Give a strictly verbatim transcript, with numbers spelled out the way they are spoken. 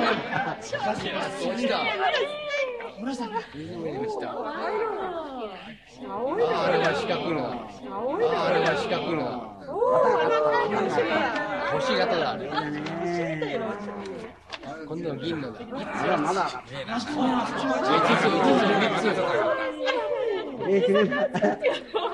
落ちた。水の上に落ちた。ああれは四角の。あれは四角の。星型だあれ。今度の銀のだ。まだまだ。え、つつつつつ。